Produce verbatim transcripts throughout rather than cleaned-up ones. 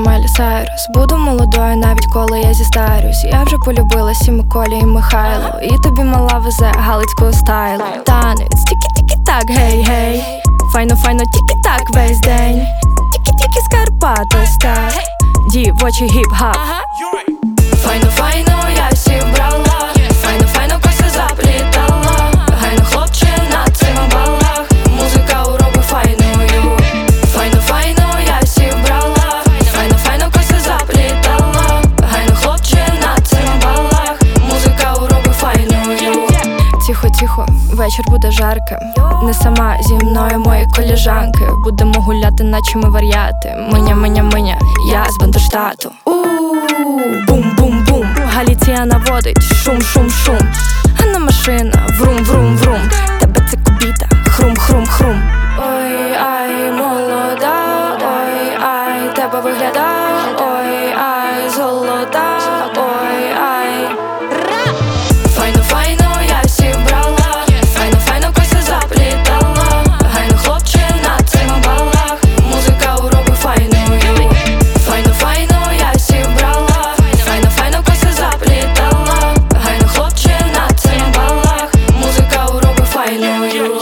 Майлі Сайрус. Буду молодою, навіть коли я зістарюсь. Я вже полюбилась і Миколі, і Михайло. І тобі мала везе галицького стайлу. Танець, тільки-тільки-так, гей-гей. Файно-файно, тільки-так весь день. Тільки-тільки з Карпат, ось так. Дівочий гіп-хап. Файно-файно, я сів брала. Файно-файно, коси заплітала. Гайно, хлопче, на цим балах. Музика уроби файною. Файно-файно, я сів брала. Файно-файно, коси заплітала. Гайно, хлопче, на цим балах. Музика уроби файною. Тихо-тихо, вечір буде жарким. Не сама зі мною мої коліжанки. Будемо гуляти, наче ми вар'яти. Миня-миня-миня, я з Бандерштату. Бум-бум-бум, Галіція наводить шум-шум-шум. Ганна машина, врум-врум-врум. Тебе це кубіта, хрум-хрум-хрум. Ой-ай, молода, ой-ай, тебе вигляда, ой-ай, золота, ой-ай. Файно-файно, я сів брала. Файно-файно, коси заплітала. Гайно, хлопче, на цим балах. Музика уроби файною. Файно-файно, я сів брала. Файно-файно, коси заплітала. Гайно, хлопче, на цим балах. Музика уроби файною.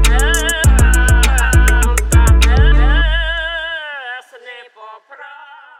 Попра